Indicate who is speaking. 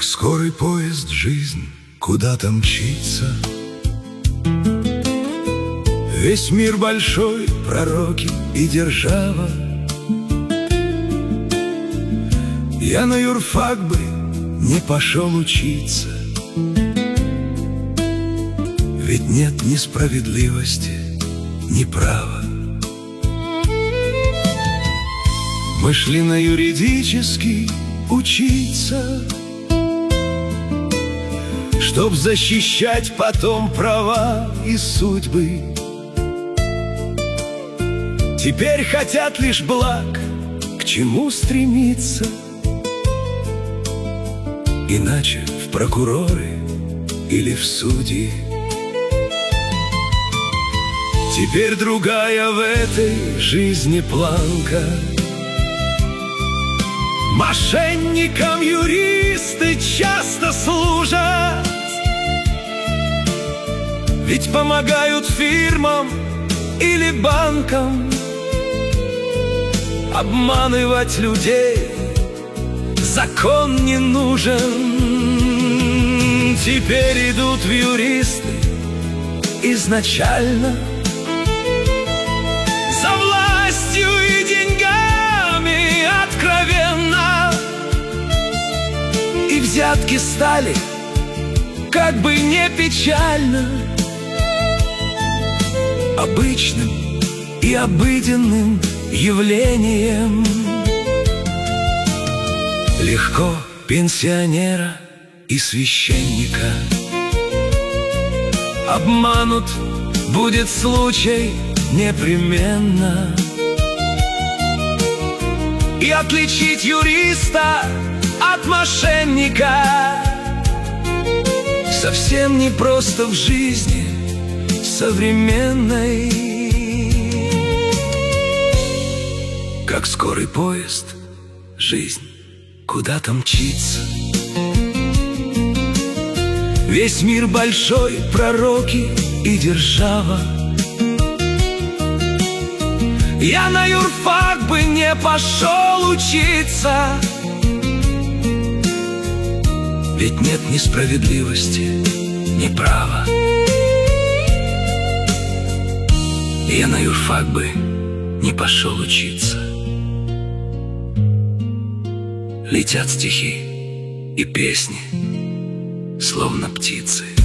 Speaker 1: Как скорый поезд жизнь куда-то мчится. Весь мир большой, пророки и держава. Я на юрфак бы не пошел учиться, ведь нет ни справедливости, ни права. Мы шли на юридический учиться, чтоб защищать потом права и судьбы. Теперь хотят лишь благ, к чему стремиться, иначе в прокуроры или в судьи. Теперь другая в этой жизни планка. Мошенникам юристы часто служат, ведь помогают фирмам или банкам обманывать людей. Закон не нужен. Теперь идут в юристы изначально за властью и деньгами откровенно, и взятки стали, как бы не печально, обычным и обыденным явлением. Легко пенсионера и священника обманут, будет случай непременно. И отличить юриста от мошенника совсем непросто в жизни современной. Как скорый поезд жизнь куда-то мчится. Весь мир большой, пророки и держава. Я на юрфак бы не пошел учиться, ведь нет ни справедливости, ни права. Я на юрфак бы не пошел учиться. Летят стихи и песни, словно птицы.